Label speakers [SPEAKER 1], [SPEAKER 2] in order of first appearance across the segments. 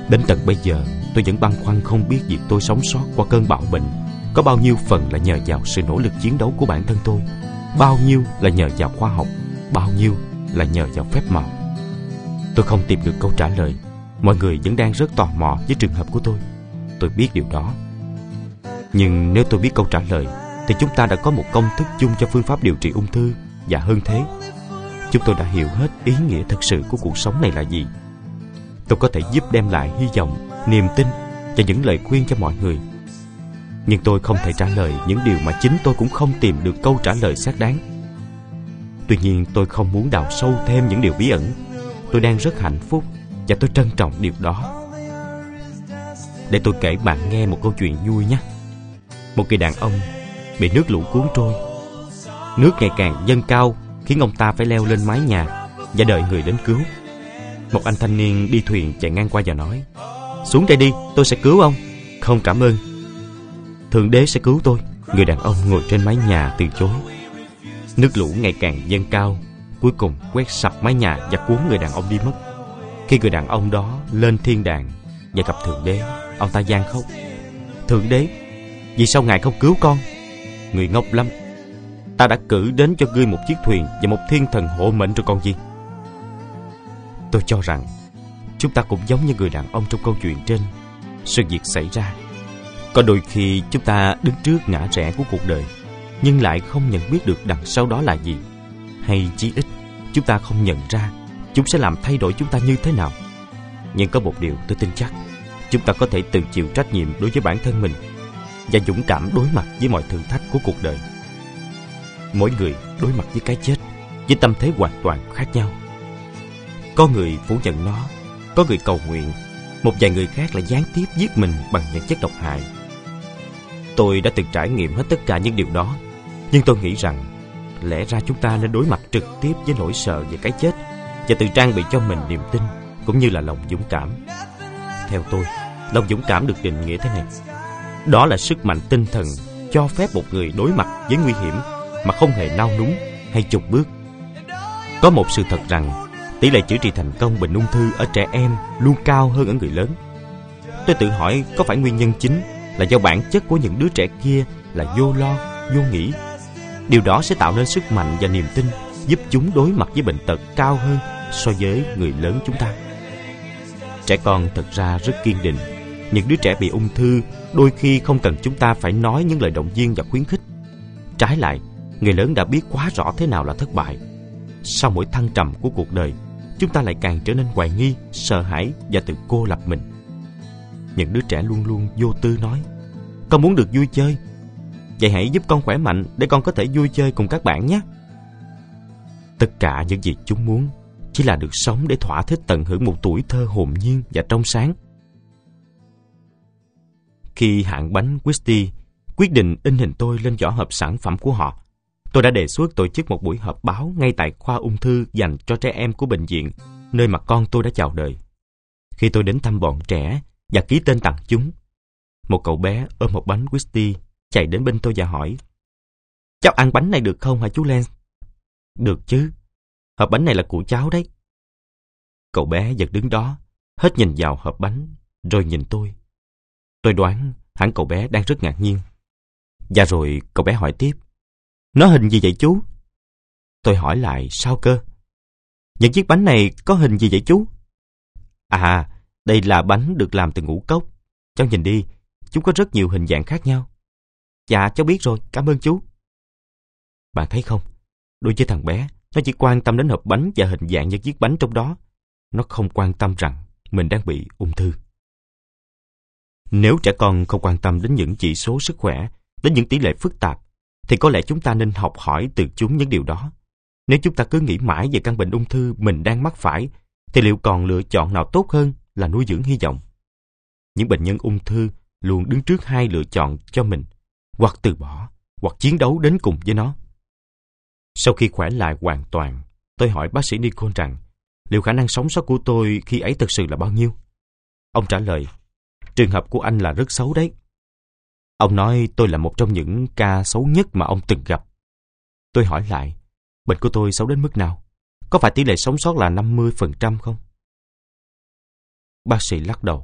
[SPEAKER 1] Đến tận bây giờ, tôi vẫn băn khoăn không biết việc tôi sống sót qua cơn bạo bệnh có bao nhiêu phần là nhờ vào sự nỗ lực chiến đấu của bản thân tôi, bao nhiêu là nhờ vào khoa học, bao nhiêu là nhờ vào phép màu. Tôi không tìm được câu trả lời. Mọi người vẫn đang rất tò mò với trường hợp của tôi. Tôi biết điều đó. Nhưng nếu tôi biết câu trả lời thì chúng ta đã có một công thức chung cho phương pháp điều trị ung thư. Và hơn thế, chúng tôi đã hiểu hết ý nghĩa thật sự của cuộc sống này là gì. Tôi có thể giúp đem lại hy vọng, niềm tin và những lời khuyên cho mọi người. Nhưng tôi không thể trả lời những điều mà chính tôi cũng không tìm được câu trả lời xác đáng. Tuy nhiên tôi không muốn đào sâu thêm những điều bí ẩn. Tôi đang rất hạnh phúc và tôi trân trọng điều đó. Để tôi kể bạn nghe một câu chuyện vui nhé. Một người đàn ông bị nước lũ cuốn trôi. Nước ngày càng dâng cao khiến ông ta phải leo lên mái nhà và đợi người đến cứu. Một anh thanh niên đi thuyền chạy ngang qua và nói: "Xuống đây đi, tôi sẽ cứu ông." "Không, cảm ơn. Thượng đế sẽ cứu tôi." Người đàn ông ngồi trên mái nhà từ chối. Nước lũ ngày càng dâng cao, cuối cùng quét sập mái nhà và cuốn người đàn ông đi mất. Khi người đàn ông đó lên thiên đàng và gặp Thượng đế, ông ta van khóc: "Thượng đế, vì sao ngài không cứu con?" "Người ngốc lắm. Ta đã cử đến cho ngươi một chiếc thuyền và một thiên thần hộ mệnh rồi còn gì." Tôi cho rằng chúng ta cũng giống như người đàn ông trong câu chuyện trên. Sự việc xảy ra. Có đôi khi chúng ta đứng trước ngã rẽ của cuộc đời, nhưng lại không nhận biết được đằng sau đó là gì. Hay chí ít, chúng ta không nhận ra chúng sẽ làm thay đổi chúng ta như thế nào. Nhưng có một điều tôi tin chắc: chúng ta có thể tự chịu trách nhiệm đối với bản thân mình và dũng cảm đối mặt với mọi thử thách của cuộc đời. Mỗi người đối mặt với cái chết với tâm thế hoàn toàn khác nhau. Có người phủ nhận nó, có người cầu nguyện, một vài người khác lại gián tiếp giết mình bằng những chất độc hại. Tôi đã từng trải nghiệm hết tất cả những điều đó, nhưng tôi nghĩ rằng lẽ ra chúng ta nên đối mặt trực tiếp với nỗi sợ về cái chết và tự trang bị cho mình niềm tin cũng như là lòng dũng cảm. Theo tôi, lòng dũng cảm được định nghĩa thế này: đó là sức mạnh tinh thần cho phép một người đối mặt với nguy hiểm mà không hề nao núng hay chùn bước. Có một sự thật rằng tỷ lệ chữa trị thành công bệnh ung thư ở trẻ em luôn cao hơn ở người lớn. Tôi tự hỏi có phải nguyên nhân chính là do bản chất của những đứa trẻ kia là vô lo, vô nghĩ. Điều đó sẽ tạo nên sức mạnh và niềm tin giúp chúng đối mặt với bệnh tật cao hơn so với người lớn chúng ta. Trẻ con thật ra rất kiên định. Những đứa trẻ bị ung thư đôi khi không cần chúng ta phải nói những lời động viên và khuyến khích. Trái lại, người lớn đã biết quá rõ thế nào là thất bại. Sau mỗi thăng trầm của cuộc đời, chúng ta lại càng trở nên hoài nghi, sợ hãi và tự cô lập mình. Những đứa trẻ luôn luôn vô tư nói: "Con muốn được vui chơi. Vậy hãy giúp con khỏe mạnh để con có thể vui chơi cùng các bạn nhé." Tất cả những gì chúng muốn chỉ là được sống để thỏa thích tận hưởng một tuổi thơ hồn nhiên và trong sáng. Khi hãng bánh Christie quyết định in hình tôi lên vỏ hộp sản phẩm của họ, tôi đã đề xuất tổ chức một buổi họp báo ngay tại khoa ung thư dành cho trẻ em của bệnh viện, nơi mà con tôi đã chào đời. Khi tôi đến thăm bọn trẻ và ký tên tặng chúng, một cậu bé ôm một bánh Christie chạy đến bên tôi và hỏi: "Cháu ăn bánh này được không hả chú Lance?" "Được chứ. Hộp bánh này là của cháu đấy." Cậu bé vẫn đứng đó, hết nhìn vào hộp bánh, rồi nhìn tôi. Tôi đoán hẳn cậu bé đang rất ngạc nhiên. Và rồi cậu bé hỏi tiếp: "Nó hình gì vậy chú?" Tôi hỏi lại: "Sao cơ? Những chiếc bánh này có hình gì vậy chú?" "À, đây là bánh được làm từ ngũ cốc. Cháu nhìn đi, chúng có rất nhiều hình dạng khác nhau." "Dạ, cháu biết rồi, cảm ơn chú." Bạn thấy không? Đối với thằng bé, nó chỉ quan tâm đến hộp bánh và hình dạng những chiếc bánh trong đó. Nó không quan tâm rằng mình đang bị ung thư. Nếu trẻ con không quan tâm đến những chỉ số sức khỏe, đến những tỷ lệ phức tạp, thì có lẽ chúng ta nên học hỏi từ chúng những điều đó. Nếu chúng ta cứ nghĩ mãi về căn bệnh ung thư mình đang mắc phải, thì liệu còn lựa chọn nào tốt hơn là nuôi dưỡng hy vọng? Những bệnh nhân ung thư luôn đứng trước hai lựa chọn cho mình: hoặc từ bỏ, hoặc chiến đấu đến cùng với nó. Sau khi khỏe lại hoàn toàn, tôi hỏi bác sĩ Nicole rằng liệu khả năng sống sót của tôi khi ấy thực sự là bao nhiêu? Ông trả lời: "Trường hợp của anh là rất xấu đấy." Ông nói tôi là một trong những ca xấu nhất mà ông từng gặp. Tôi hỏi lại: "Bệnh của tôi xấu đến mức nào? Có phải tỷ lệ sống sót là 50% không?" Bác sĩ lắc đầu.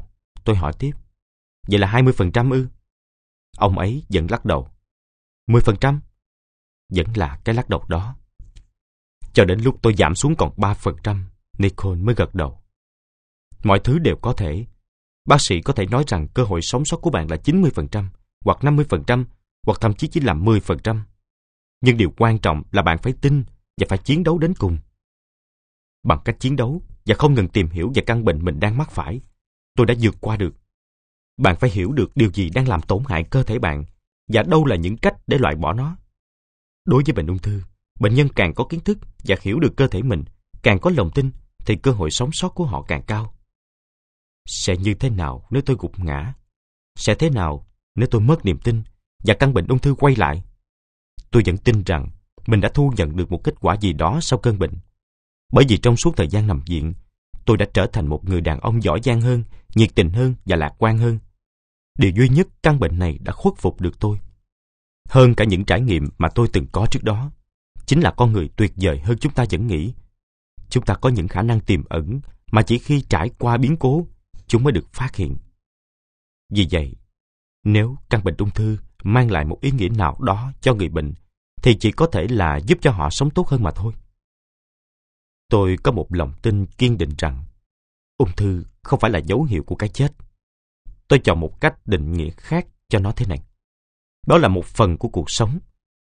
[SPEAKER 1] tôi hỏi tiếp. Vậy là 20% ư? Ông ấy vẫn lắc đầu. 10%? Vẫn là cái lắc đầu đó. Cho đến lúc tôi giảm xuống còn 3%, Nicole mới gật đầu. Mọi thứ đều có thể. Bác sĩ có thể nói rằng cơ hội sống sót của bạn là 90%, hoặc 50%, hoặc thậm chí chỉ là 10%. Nhưng điều quan trọng là bạn phải tin và phải chiến đấu đến cùng. Bằng cách chiến đấu và không ngừng tìm hiểu về căn bệnh mình đang mắc phải, tôi đã vượt qua được. Bạn phải hiểu được điều gì đang làm tổn hại cơ thể bạn và đâu là những cách để loại bỏ nó. Đối với bệnh ung thư, bệnh nhân càng có kiến thức và hiểu được cơ thể mình, càng có lòng tin, thì cơ hội sống sót của họ càng cao. Sẽ như thế nào nếu tôi gục ngã? Sẽ thế nào nếu tôi mất niềm tin và căn bệnh ung thư quay lại? Tôi vẫn tin rằng mình đã thu nhận được một kết quả gì đó sau cơn bệnh. Bởi vì trong suốt thời gian nằm viện, tôi đã trở thành một người đàn ông giỏi giang hơn, nhiệt tình hơn và lạc quan hơn. Điều duy nhất căn bệnh này đã khuất phục được tôi, hơn cả những trải nghiệm mà tôi từng có trước đó, chính là con người tuyệt vời hơn chúng ta vẫn nghĩ. Chúng ta có những khả năng tiềm ẩn mà chỉ khi trải qua biến cố, chúng mới được phát hiện. Vì vậy, nếu căn bệnh ung thư mang lại một ý nghĩa nào đó cho người bệnh, thì chỉ có thể là giúp cho họ sống tốt hơn mà thôi. Tôi có một lòng tin kiên định rằng ung thư không phải là dấu hiệu của cái chết. Tôi chọn một cách định nghĩa khác cho nó thế này. Đó là một phần của cuộc sống.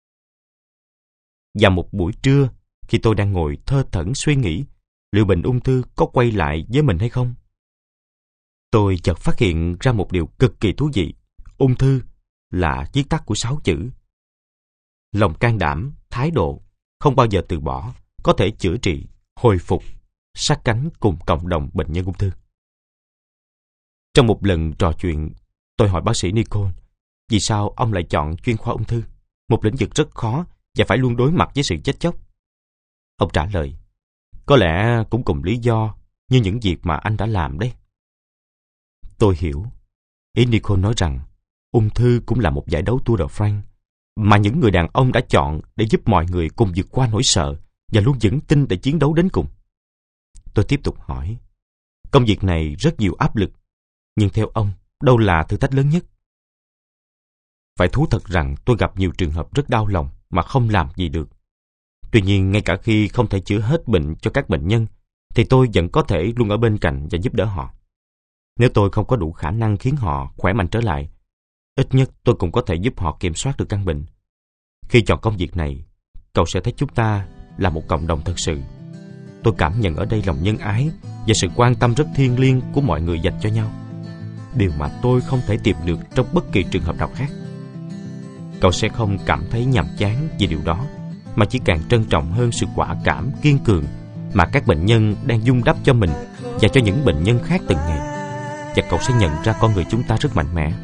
[SPEAKER 1] Và một buổi trưa, khi tôi đang ngồi thơ thẩn suy nghĩ liệu bệnh ung thư có quay lại với mình hay không, tôi chợt phát hiện ra một điều cực kỳ thú vị. Ung thư là viết tắt của 6 chữ. Lòng can đảm, thái độ, không bao giờ từ bỏ, có thể chữa trị, hồi phục, sát cánh cùng cộng đồng bệnh nhân ung thư. Trong một lần trò chuyện, tôi hỏi bác sĩ Nicole, vì sao ông lại chọn chuyên khoa ung thư, một lĩnh vực rất khó và phải luôn đối mặt với sự chết chóc? Ông trả lời, có lẽ cũng cùng lý do như những việc mà anh đã làm đấy. Tôi hiểu. Ý Nicole nói rằng ung thư cũng là một giải đấu Tour de France mà những người đàn ông đã chọn để giúp mọi người cùng vượt qua nỗi sợ và luôn vững tin để chiến đấu đến cùng. Tôi tiếp tục hỏi, công việc này rất nhiều áp lực, nhưng theo ông, đâu là thử thách lớn nhất? Phải thú thật rằng tôi gặp nhiều trường hợp rất đau lòng mà không làm gì được. Tuy nhiên, ngay cả khi không thể chữa hết bệnh cho các bệnh nhân, thì tôi vẫn có thể luôn ở bên cạnh và giúp đỡ họ. Nếu tôi không có đủ khả năng khiến họ khỏe mạnh trở lại, ít nhất tôi cũng có thể giúp họ kiểm soát được căn bệnh. Khi chọn công việc này, cậu sẽ thấy chúng ta là một cộng đồng thật sự. Tôi cảm nhận ở đây lòng nhân ái và sự quan tâm rất thiêng liêng của mọi người dành cho nhau. Điều mà tôi không thể tìm được trong bất kỳ trường hợp nào khác. Cậu sẽ không cảm thấy nhàm chán vì điều đó, mà chỉ càng trân trọng hơn sự quả cảm, kiên cường mà các bệnh nhân đang vun đắp cho mình và cho những bệnh nhân khác từng ngày. Và cậu sẽ nhận ra con người chúng ta rất mạnh mẽ.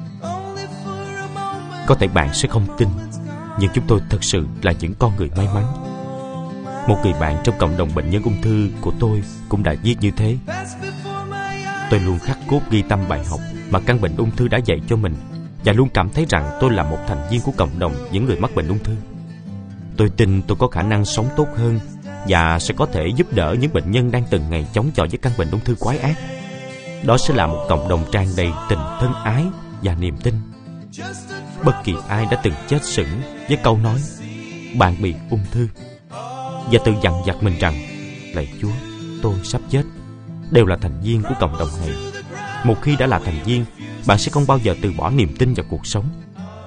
[SPEAKER 1] Có thể bạn sẽ không tin, nhưng chúng tôi thật sự là những con người may mắn. Một người bạn trong cộng đồng bệnh nhân ung thư của tôi cũng đã viết như thế. Tôi luôn khắc cốt ghi tâm bài học mà căn bệnh ung thư đã dạy cho mình, và luôn cảm thấy rằng tôi là một thành viên của cộng đồng những người mắc bệnh ung thư. Tôi tin tôi có khả năng sống tốt hơn và sẽ có thể giúp đỡ những bệnh nhân đang từng ngày chống chọi với căn bệnh ung thư quái ác. Đó sẽ là một cộng đồng tràn đầy tình thân ái và niềm tin. Bất kỳ ai đã từng chết sững với câu nói bạn bị ung thư và tự dằn vặt mình rằng lạy Chúa, tôi sắp chết, đều là thành viên của cộng đồng này. Một khi đã là thành viên, bạn sẽ không bao giờ từ bỏ niềm tin vào cuộc sống.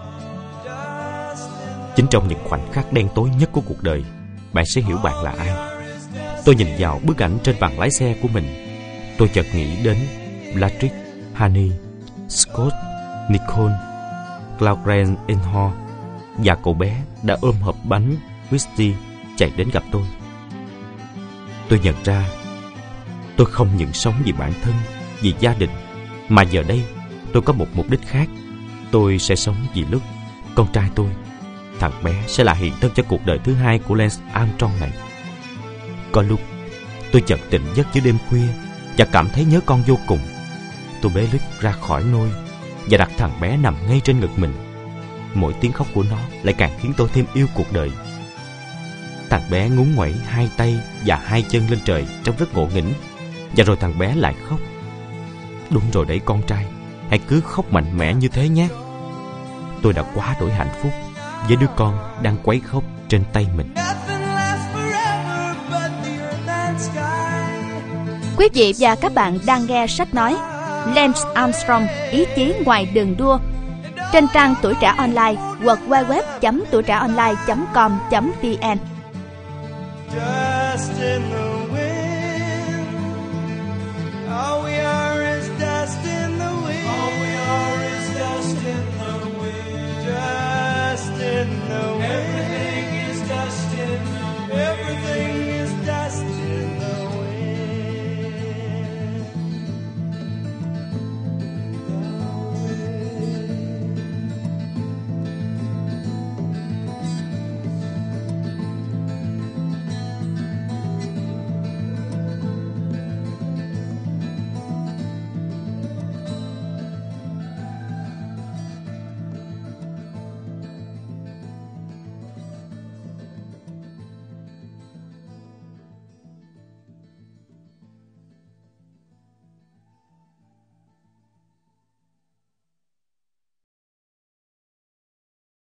[SPEAKER 1] Chính trong những khoảnh khắc đen tối nhất của cuộc đời, bạn sẽ hiểu bạn là ai. Tôi nhìn vào bức ảnh trên bàn lái xe của mình. Tôi chợt nghĩ đến Patrick, Honey, Scott, Nicole, Claudine Enhor và cậu bé đã ôm hộp bánh Christy chạy đến gặp tôi. Tôi nhận ra tôi không những sống vì bản thân, vì gia đình, mà giờ đây tôi có một mục đích khác. Tôi sẽ sống vì lúc con trai tôi, thằng bé, sẽ là hiện thân cho cuộc đời thứ hai của Lance Armstrong này. Có lúc tôi chợt tỉnh giấc giữa đêm khuya và cảm thấy nhớ con vô cùng. Tôi bế Luke ra khỏi nôi và đặt thằng bé nằm ngay trên ngực mình. Mỗi tiếng khóc của nó lại càng khiến tôi thêm yêu cuộc đời. Thằng bé ngúng nguẩy hai tay và hai chân lên trời trông rất ngộ nghĩnh, và rồi thằng bé lại khóc. Đúng rồi đấy con trai, hãy cứ khóc mạnh mẽ như thế nhé. Tôi đã quá đổi hạnh phúc với đứa con đang quấy khóc trên tay mình.
[SPEAKER 2] Quý vị và các bạn đang nghe sách nói Lance Armstrong, ý chí ngoài đường đua, trên trang Tuổi Trẻ Online, www.tuitraonline.com.vn.